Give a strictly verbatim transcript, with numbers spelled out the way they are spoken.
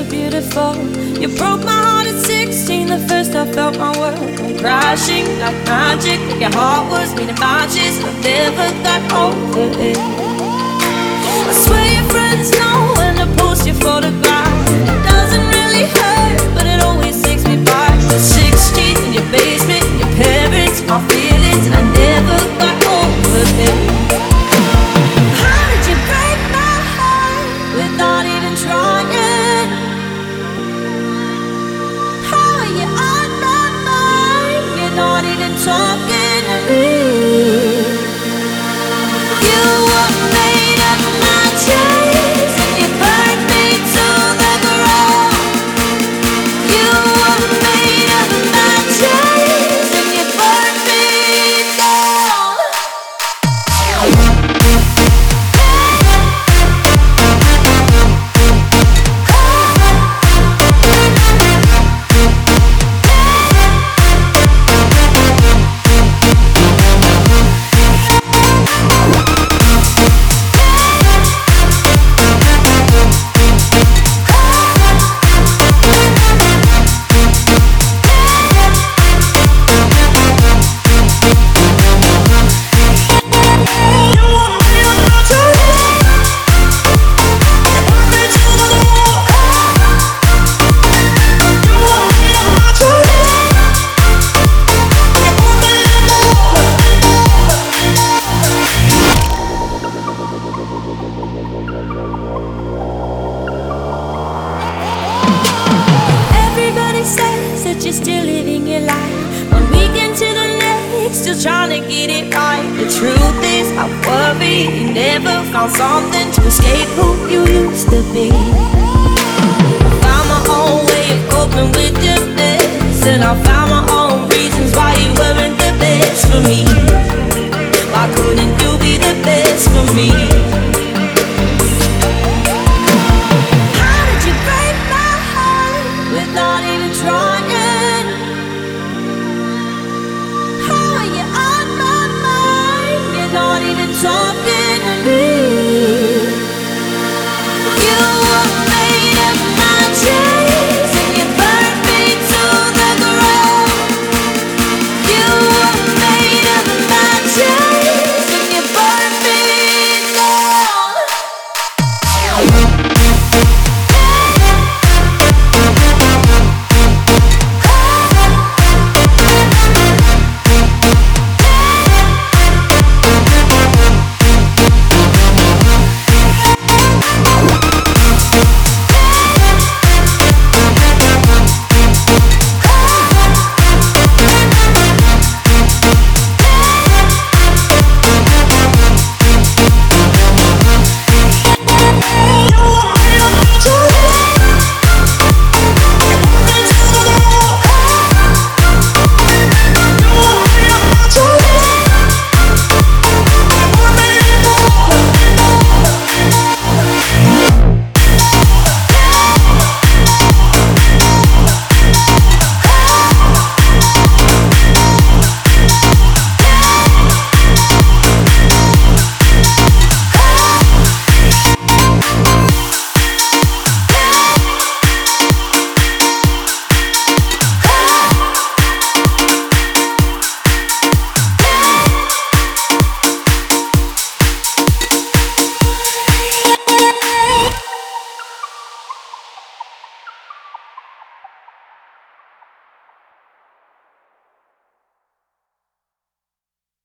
beautiful. You broke my heart at sixteen, the first I felt my world went crashing like magic. Your heart was beating matches, I never got over it. I swear your friends know when I post your photograph. It doesn't really hurt, but it always takes me back to sixteen in your basement, your parents, my feelings, and I never got over it. How did you break my heart without even trying? How are you on my mind? You're not even talking to me. You were made of my chains, and you burned me to the ground. You were made of my chains, and you burned me down. Everybody says that you're still living your life, one weekend to the next, still trying to get it right. The truth is, I worry you never found something to escape who you used to be. I found my own way of coping with your mess, and I found my own reasons why you weren't